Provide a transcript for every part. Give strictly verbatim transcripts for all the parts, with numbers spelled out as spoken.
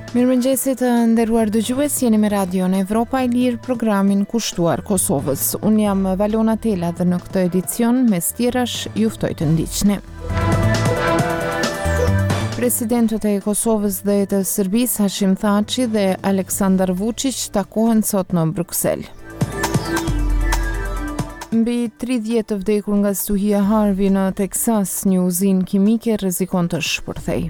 Mirëmëngjesit të nderuar dëgjues, jeni me Radion Evropa e Lirë, programin kushtuar Kosovës. Unë jam Valona Tela dhe në këtë edicion, mes tjerash, ju ftoj të ndiqni. Presidentët e Kosovës dhe të Serbisë, Hashim Thaçi dhe Aleksandar Vučić, takohen sot në Bruksel. Mbi tridhjetë të vdekur nga stuhia Harvey në Teksas, një uzinë kimike rrezikon të shpërthej.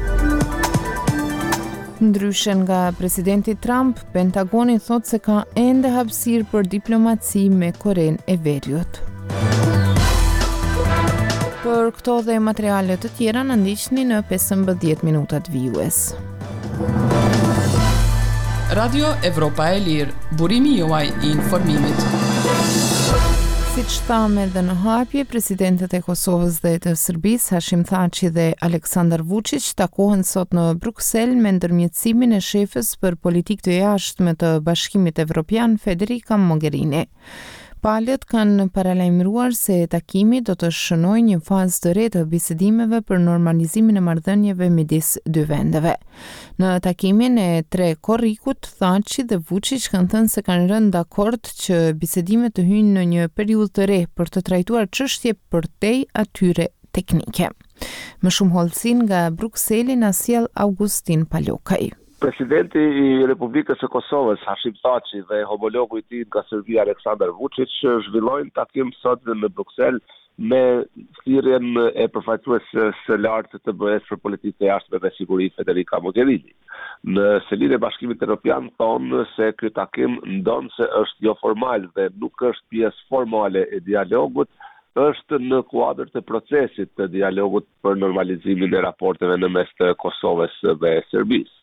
Ndryshe nga presidenti Trump, Pentagoni thot se ka ende hapësirë për diplomaci me Korenë e Veriut. Për këto dhe materiale të tjera në ndiqni në pesëmbëdhjetë minutat vijues. Radio Evropa e Lirë, burimi juaj i informimit. Siç thamë edhe në hapje, presidentët e Kosovës dhe të Serbisë, Hashim Thaçi dhe Aleksandar Vučić, takohen sot në Bruksel me ndërmjetësimin e shefës për politikë të jashtme të Bashkimit Evropian, Federica Mogherini. Palët kanë paralajmëruar se takimi do të shënojë një fazë të re të bisedimeve për normalizimin e marrëdhënieve midis dy vendeve. Në takimin e tre korrikut, Thaçi dhe Vučić kanë thënë se kanë rënë dakord që bisedimet të hyjnë në një periudhë të re për të trajtuar çështje përtej atyre teknike. Më shumë hollësi nga Brukseli na sjell Augustin Palokaj. Presidenti i Republikës së Kosovës, Hashim Thaçi, dhe homologu i tij nga Serbia, Aleksandar Vučić, zhvillojnë takim sot në Bruksel me thirrjen e përfaqësuesës së lartë të B E S për politikë të jashtme dhe siguri, Federica Mogherini. Në selinë e Bashkimit Evropian thonë se ky takim ndon se është jo formal dhe nuk është pjesë formale e dialogut, është në kuadër të procesit të dialogut për normalizimin e raporteve në mes të Kosovës dhe Serbisë.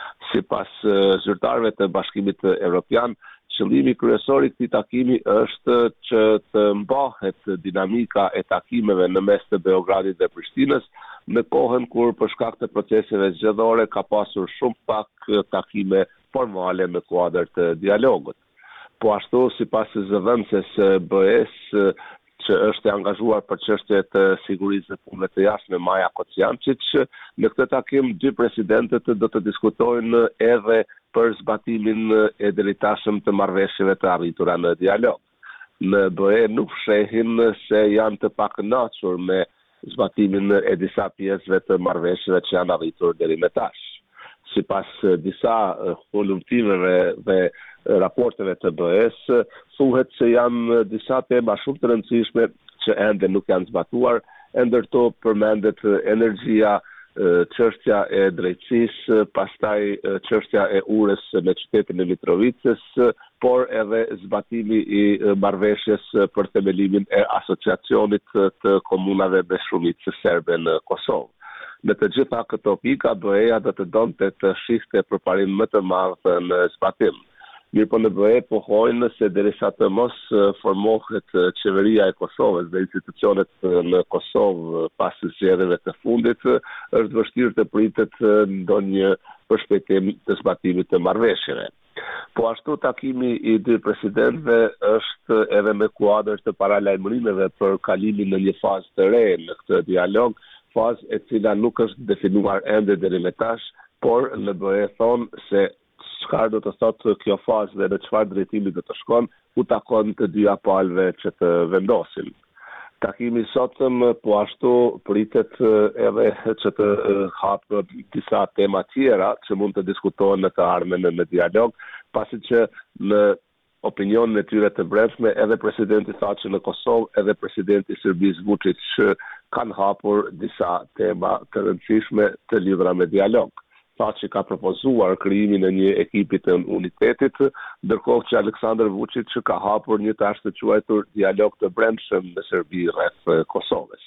Sipas zyrtarëve të Bashkimit Evropian, qëllimi kryesor i këtij takimi është që të mbahet dinamika e takimeve në mes të Beogradit dhe Prishtinës, në kohën kur për shkak të proceseve zgjedhore ka pasur shumë pak takime formale në kuadër të dialogut. Po ashtu, sipas zëvendëses B E S, që është e angazhuar për çështje të sigurisë dhe punëve të jashtme, Maja Kocijancic, në këtë takim dy presidentët do të diskutojnë edhe për zbatimin e deritashëm të marrëveshjeve të arritura në dialog. Në B E nuk shehin se janë të pakënaqur me zbatimin e disa pjesëve të marrëveshjeve që janë arritur deri më tash. Sipas disa hulumtimeve dhe raporteve të B E S, thuhet se janë disa tema shumë të rëndësishme që ende nuk janë zbatuar, e ndërto përmendet energjia, çështja e drejtësisë, pastaj çështja e urës në qytetin e Mitrovicës, por edhe zbatimi i marrëveshjes për themelimin e asociacionit të komunave me shumicë serbe në Kosovë. Në të gjitha këto pika, B E-ja do të donte të shihte përparim më të madh në zbatim. Mirë po në B E pohojnë se derisa të mos formohet qeveria e Kosovës dhe institucionet në Kosovë pas zgjedhjeve të fundit, është vështirë të pritet ndonjë përshpejtim të zbatimit të marrëveshjeve. Po ashtu takimi i dy presidentëve është edhe me kuadër të paralajmërimeve për kalimin në një fazë të re në këtë dialog, fazë e cila nuk është definuar ende deri më tash, por në B E thonë se çfarë do të thotë kjo fazë dhe në çfarë drejtimi do të shkon, u takon të dyja palëve që të vendosin. Takimi sotëm po ashtu pritet edhe që të hapë disa tema tjera që mund të diskutohen në të ardhmen në dialog, pasi që në opinionin e tyre të brendshme edhe presidenti Thaçi në Kosovë, edhe presidenti i Serbisë Vučić kanë hapur disa tema të rëndësishme të lidhura me dialog. Thaçi ka propozuar krijimin e një ekipi të unitetit, ndërkohë që Aleksandar Vučić ka hapur një tash të quajtur dialog të brendshëm në Serbi rreth Kosovës.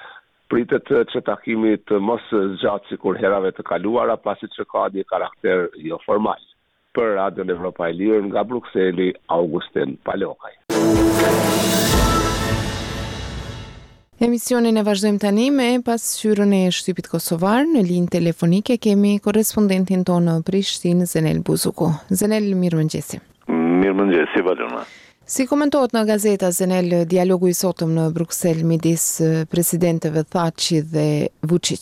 Pritet që takimi të mos zgjatë sikur herave të kaluara, pasi që ka një karakter jo formal. Për Radion Evropa e Lirë nga Brukseli, Augustin Palokaj. Emisionin e vazhdojmë tani me pasqyrën e shtypit kosovar. Në linjë telefonike kemi korrespondentin tonë në Prishtinë, Zenel Buzuku. Zenel, mirëmëngjesi. Mirëmëngjesi, Valona. Si komentohet në gazeta, Zenel, dialogu i sotëm në Bruksel midis presidentëve Thaçi dhe Vučić?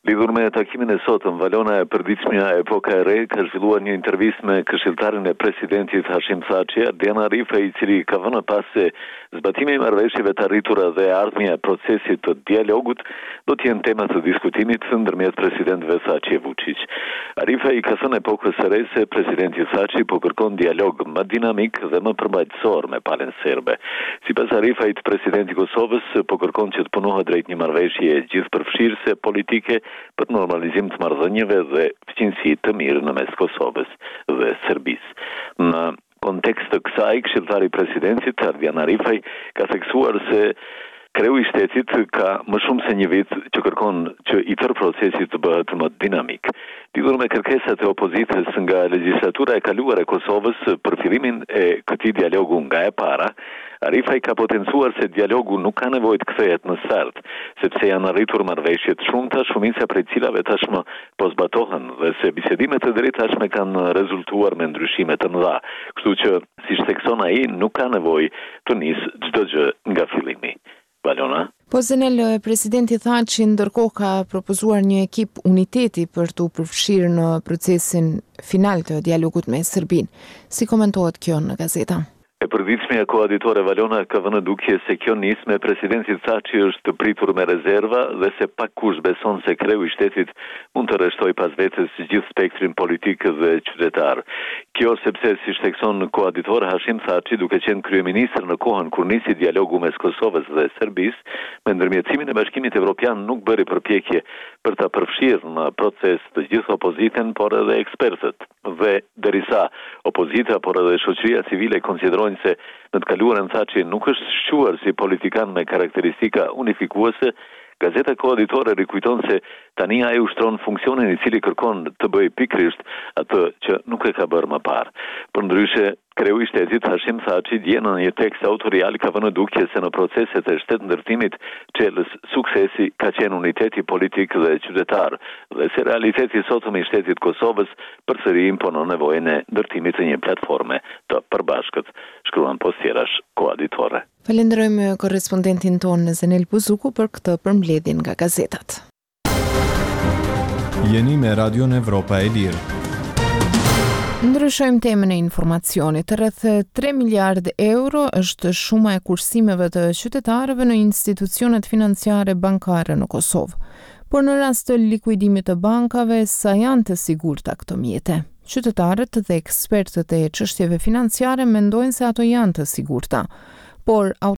Lidhur me takimin e sotëm, Valona e përditshmja Epoka e Re ka zhvilluar një intervistë me këshilltarin e presidentit Hashim Thaçi, Ardian Arifaj, i cili ka vënë pas se zbatimi i marrëveshjeve të arritura dhe ardhmja e procesit të dialogut do të jenë tema të diskutimit ndërmjet presidentëve Thaçi e Vučić. Arifaj i ka thënë Epokës së Re se presidenti Thaçi po kërkon dialog më dinamik dhe më përmbajtësor me palën serbe. Sipas Arifajt, presidenti i Kosovës po kërkon që të punohet drejt një marrëveshje gjithëpërfshirëse politike për normalizim të marrëdhënieve dhe fqinësi të mirë në mes Kosovës dhe Serbisë. Në kontekst të kësaj, këshilltari i presidentit Ardian Arifaj ka theksuar se kreu i shtetit ka më shumë se një vit që kërkon që i tërë procesi të bëhet më dinamik. Lidhur me kërkesat e opozitës nga legjislatura e kaluar e Kosovës për fillimin e këtij dialogu nga e para, Arifaj ka potencuar se dialogu nuk ka nevojë të kthehet në start, sepse janë arritur marrëveshje të shumta, shumica prej cilave tashmë po zbatohen dhe se bisedimet e drejta tashmë kanë rezultuar me ndryshime të mëdha. Kështu që, siç thekson ai, nuk ka nevojë të nisë çdo gjë nga fillimi. Valona? Po Zenel, presidenti Thaçi ndërkohë ka propozuar një ekip uniteti për të përfshirë në procesin final të dialogut me Serbinë. Si komentohet kjo në gazeta? E përditshmja koaditore Valona ka vënë dukje se kjo nismë e presidentit Thaçi është pritur me rezerva dhe se pak kush beson se kreu i shtetit mund të rreshtojë pas vetes gjithë spektrin politik dhe qytetar. Kjo sepse, siç thekson koaditori Hashim Thaçi, duke qenë kryeministër në kohën kur nisi dialogu mes Kosovës dhe Serbisë, me ndërmjetësimin e Bashkimit Evropian nuk bëri përpjekje për ta përfshirë në proces të gjithë opozitën, por edhe ekspertët. Dhe derisa opozita, por edhe shoqëria civile konsiderojnë se në të kaluarën Thaçi nuk është shquar si politikan me karakteristika unifikuese, gazeta koaditore rikujton se tani ai ushtron funksionin i cili kërkon të bëjë pikërisht atë që nuk e ka bërë më parë. Përndryshe, kreu i shtetit Hashim Thaçi dje në një tekst autorial ka vënë dukje se në proceset e shtetëndërtimit çelës suksesi ka qenë uniteti politik dhe qytetar, dhe se realiteti sotëm i shtetit Kosovës përsëri imponon nevojën e ndërtimit të një platforme të përbashkët, shkruan postjerash koaditore. Falenderojmë korrespondentin tonë Zenel Buzuku për këtë përmbledhjen nga gazetat. Jeni me Radion Evropa e Lirë. Ndryshojmë temën e informacionit. Rreth tre miliardë euro është shuma e kursimeve të qytetarëve në institucionet financiare bankare në Kosovë. Por në rast të likuidimit të bankave, sa janë të sigurta këto mjete? Qytetarët dhe ekspertët e çështjeve financiare mendojnë se ato janë të sigurta, por